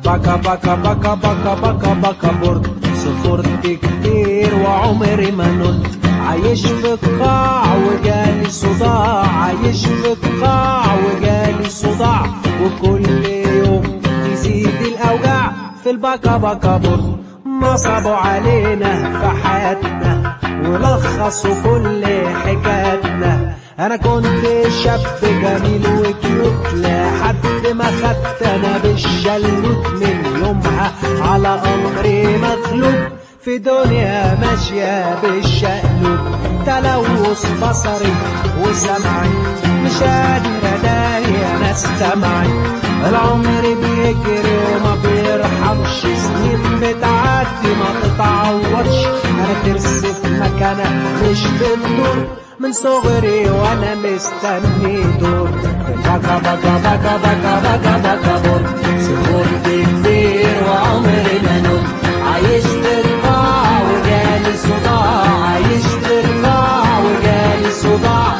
بكا بكا بكا بكا بكا بكا برد. صفرت كتير وعمري ما نلت، عايش في قاع وجالي صداع، عايش في قاع وجالي صداع، وكل يوم تزيد الأوجاع في البكا بكا برد. نصبوا علينا في حياتنا ولخصوا كل حكاياتنا. انا كنت شاب جميل وكيوت لحد ما خدت انا بالشلوت، من يومها على امري مغلوب في دنيا ماشية بالشقلوب. تلوث بصري وسمعي مش قادر اداري انا استمعي، العمر بيجري وما بيرحمش، سنين بتعدي ما تتعوضش، انا ترس في مكانها مش بتدور، من صغري وانا مستني دور. بكا بكا بكا بكا بكا بكا بور. صفرت كتير وعمري ما نلت، عايش في القاع وجالي صداع، عايش في القاع وجالي صداع،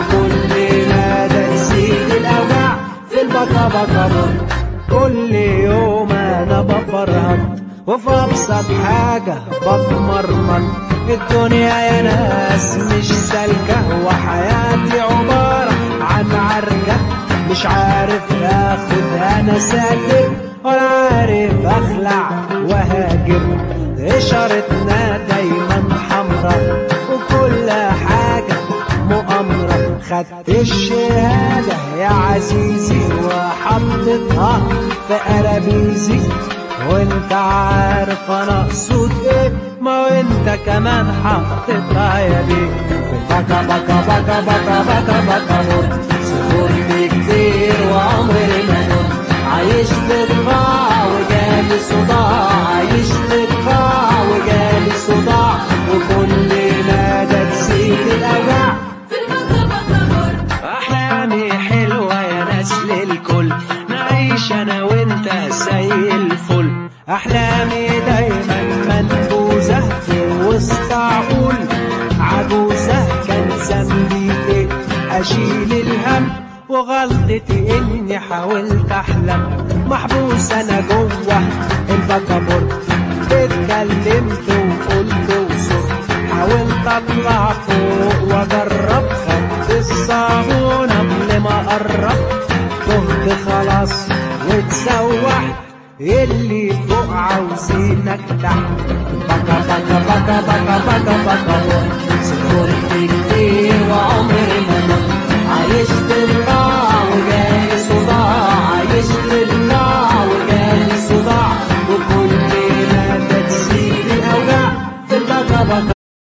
وكل مدى تزيد الاوجاع في البكا بكا بور. كل يوم انا بفرهد وفي ابسط حاجة بتمرمط، الدنيا يا ناس مش سالكة، وحياتي عبارة عن عركة، مش عارف اخد انا ساكت ولا عارف اخلع وهاجر. اشارتنا دايما حمرا وكل حاجة مؤامرة، خدت الشهادة يا عزيزي وحطيتها في قرابيزي، وانت عارف انا اقصد ايه، ما وانت كمان حطيتها يا بيه. بكا بكا بكا بكا بكا بكا بور. صفرت كتير وعمري ما نلت، عايش في القاع وجالي صداع، عايش في القاع وجالي صداع، وكل مدى تزيد الاوجاع في البكا بكا بور. احلامي حلوة يا ناس للكل، نعيش انا وانت زي الفل، احلامي دايما منبوذة في وسط عقول عجوزة، كان ذنبي ايه اشيل الهم وغلطتي اني حاولت احلم، محبوس انا جوه البكا بور. اتكلمت وقلت وصرت، حاولت اطلع فوق واجرب، خدت الصابون قبل ما اقرب، تهت خلاص واتسوحت، اللي فوق عاوزينك تحت. بكا بكا بكا بكا بكا بكا